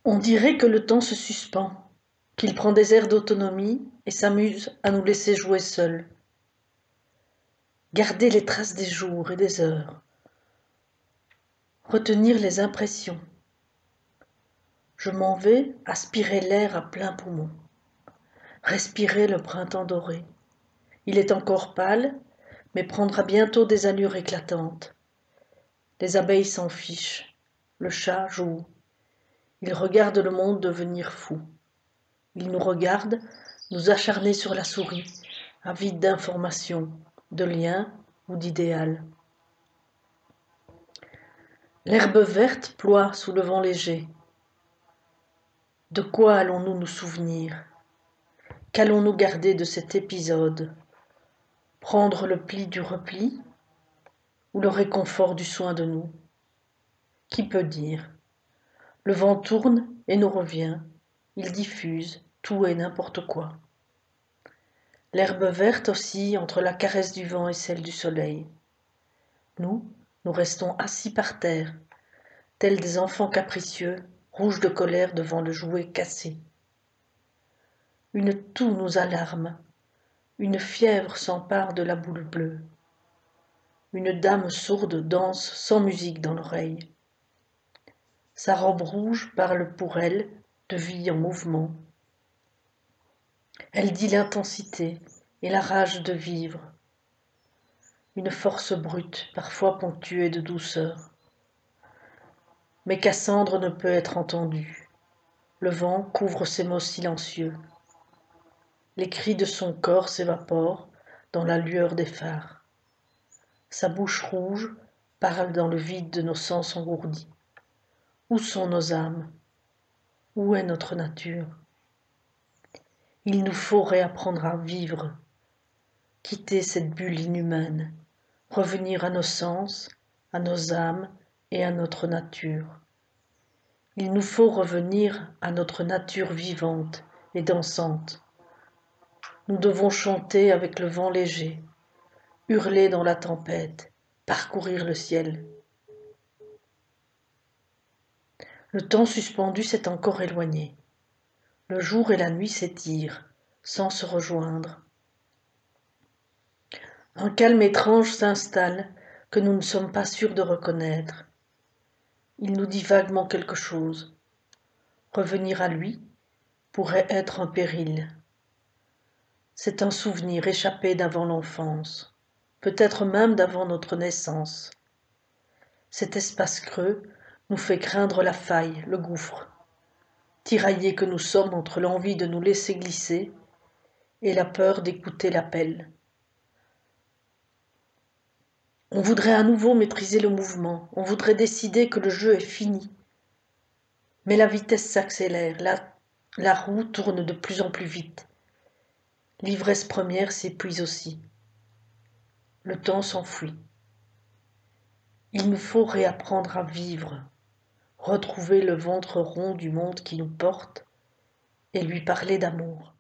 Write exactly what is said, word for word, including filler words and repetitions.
On dirait que le temps se suspend, qu'il prend des airs d'autonomie et s'amuse à nous laisser jouer seuls. Garder les traces des jours et des heures, retenir les impressions. Je m'en vais aspirer l'air à plein poumon, respirer le printemps doré. Il est encore pâle, mais prendra bientôt des allures éclatantes. Les abeilles s'en fichent, le chat joue. Il regarde le monde devenir fou. Il nous regarde, nous acharner sur la souris, avide d'informations, de liens ou d'idéal. L'herbe verte ploie sous le vent léger. De quoi allons-nous nous souvenir? Qu'allons-nous garder de cet épisode? Prendre le pli du repli ou le réconfort du soin de nous? Qui peut dire? Le vent tourne et nous revient. Il diffuse tout et n'importe quoi. L'herbe verte oscille entre la caresse du vent et celle du soleil. Nous, nous restons assis par terre, tels des enfants capricieux, rouges de colère devant le jouet cassé. Une toux nous alarme, une fièvre s'empare de la boule bleue. Une dame sourde danse sans musique dans l'oreille. Sa robe rouge parle pour elle de vie en mouvement. Elle dit l'intensité et la rage de vivre. Une force brute, parfois ponctuée de douceur. Mais Cassandre ne peut être entendue. Le vent couvre ses mots silencieux. Les cris de son corps s'évaporent dans la lueur des phares. Sa bouche rouge parle dans le vide de nos sens engourdis. Où sont nos âmes? Où est notre nature? Il nous faut réapprendre à vivre, quitter cette bulle inhumaine, revenir à nos sens, à nos âmes et à notre nature. Il nous faut revenir à notre nature vivante et dansante. Nous devons chanter avec le vent léger, hurler dans la tempête, parcourir le ciel. Le temps suspendu s'est encore éloigné. Le jour et la nuit s'étirent, sans se rejoindre. Un calme étrange s'installe que nous ne sommes pas sûrs de reconnaître. Il nous dit vaguement quelque chose. Revenir à lui pourrait être un péril. C'est un souvenir échappé d'avant l'enfance, peut-être même d'avant notre naissance. Cet espace creux nous fait craindre la faille, le gouffre, tiraillés que nous sommes entre l'envie de nous laisser glisser et la peur d'écouter l'appel. On voudrait à nouveau maîtriser le mouvement, on voudrait décider que le jeu est fini. Mais la vitesse s'accélère, la, la roue tourne de plus en plus vite. L'ivresse première s'épuise aussi. Le temps s'enfuit. Il nous faut réapprendre à vivre, retrouver le ventre rond du monde qui nous porte et lui parler d'amour.